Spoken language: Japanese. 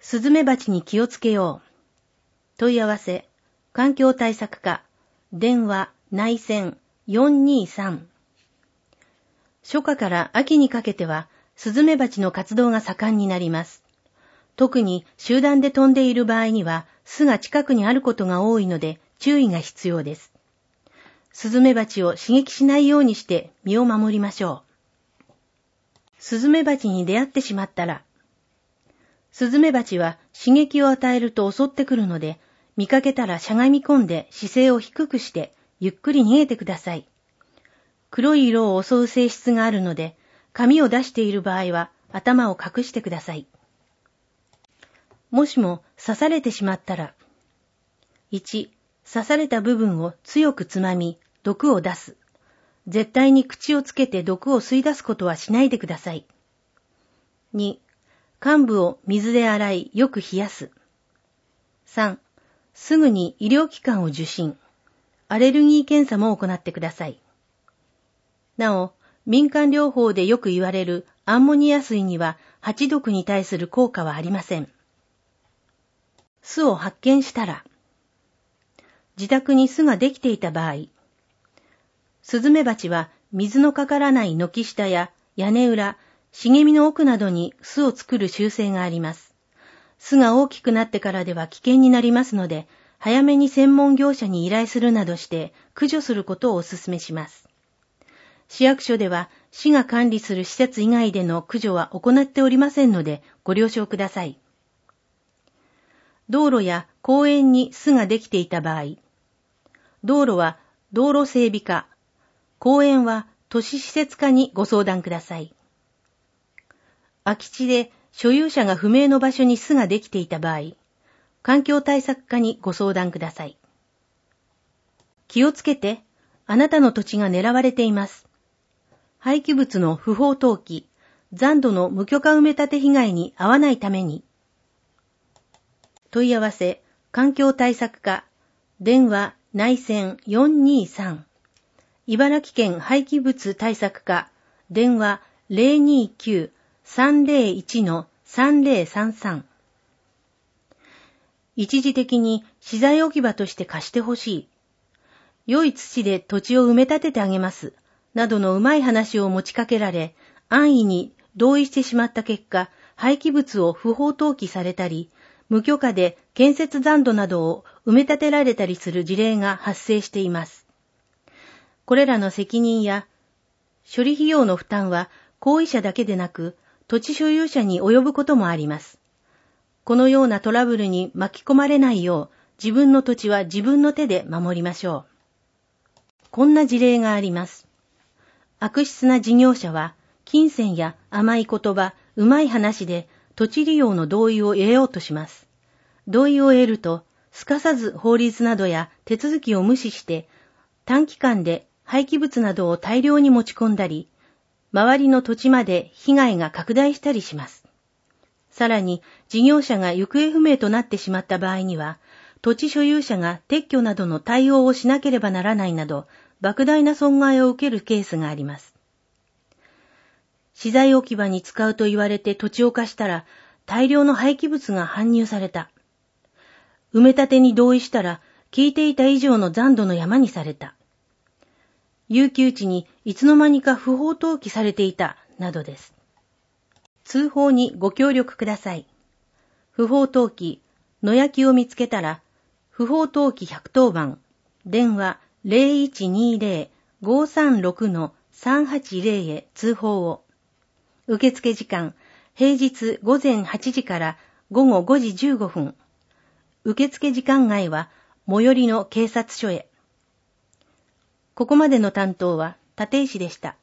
スズメバチに気をつけよう。問い合わせ、環境対策課、電話、内線423。初夏から秋にかけては、スズメバチの活動が盛んになります。特に集団で飛んでいる場合には、巣が近くにあることが多いので注意が必要です。スズメバチを刺激しないようにして身を守りましょう。スズメバチに出会ってしまったら、スズメバチは刺激を与えると襲ってくるので、見かけたらしゃがみ込んで姿勢を低くしてゆっくり逃げてください。黒い色を襲う性質があるので、髪を出している場合は頭を隠してください。もしも刺されてしまったら、1、刺された部分を強くつまみ、毒を出す。絶対に口をつけて毒を吸い出すことはしないでください。2、患部を水で洗い、よく冷やす。3、すぐに医療機関を受診。アレルギー検査も行ってください。なお、民間療法でよく言われるアンモニア水にはハチ毒に対する効果はありません。巣を発見したら、自宅に巣ができていた場合、スズメバチは水のかからない軒下や屋根裏、茂みの奥などに巣を作る習性があります。巣が大きくなってからでは危険になりますので、早めに専門業者に依頼するなどして駆除することをお勧めします。市役所では市が管理する施設以外での駆除は行っておりませんのでご了承ください。道路や公園に巣ができていた場合、道路は道路整備課、公園は都市施設課にご相談ください。空き地で所有者が不明の場所に巣ができていた場合、環境対策課にご相談ください。気をつけて、あなたの土地が狙われています。廃棄物の不法投棄、残土の無許可埋め立て被害に遭わないために。問い合わせ、環境対策課、電話、内線423。茨城県廃棄物対策課、電話 029-301-3033。一時的に資材置き場として貸してほしい。良い土で土地を埋め立ててあげます。などのうまい話を持ちかけられ、安易に同意してしまった結果、廃棄物を不法投棄されたり、無許可で建設残土などを埋め立てられたりする事例が発生しています。これらの責任や処理費用の負担は行為者だけでなく土地所有者に及ぶこともあります。このようなトラブルに巻き込まれないよう自分の土地は自分の手で守りましょう。こんな事例があります。悪質な事業者は金銭や甘い言葉、うまい話で土地利用の同意を得ようとします。同意を得ると、すかさず法律などや手続きを無視して短期間で廃棄物などを大量に持ち込んだり、周りの土地まで被害が拡大したりします。さらに、事業者が行方不明となってしまった場合には、土地所有者が撤去などの対応をしなければならないなど、莫大な損害を受けるケースがあります。資材置き場に使うと言われて土地を貸したら、大量の廃棄物が搬入された。埋め立てに同意したら、聞いていた以上の残土の山にされた。有給地にいつの間にか不法投棄されていた、などです。通報にご協力ください。不法投棄、野焼きを見つけたら、不法投棄110番、電話 0120-536-380 へ通報を。受付時間、平日午前8時から午後5時15分。受付時間外は最寄りの警察署へ。ここまでの担当は立石でした。